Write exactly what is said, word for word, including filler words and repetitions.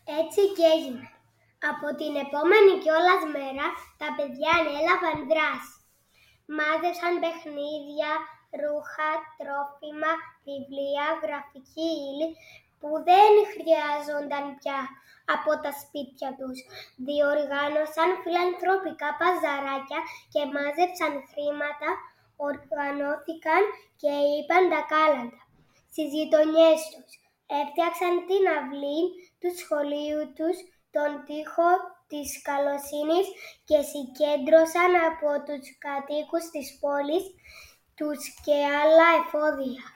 Έτσι και έγινε. Από την επόμενη κιόλας μέρα τα παιδιά ανέλαβαν δράση. Μάζεψαν παιχνίδια, ρούχα, τρόφιμα, βιβλία, γραφική ύλη που δεν χρειάζονταν πια από τα σπίτια τους. Διοργάνωσαν φιλανθρωπικά παζαράκια και μάζεψαν χρήματα, οργανώθηκαν και είπαν τα κάλαντα στις γειτονιές τους. Έφτιαξαν την αυλή του σχολείου τους, τον τοίχο της καλοσύνης και συγκέντρωσαν από τους κατοίκους της πόλης τους και άλλα εφόδια.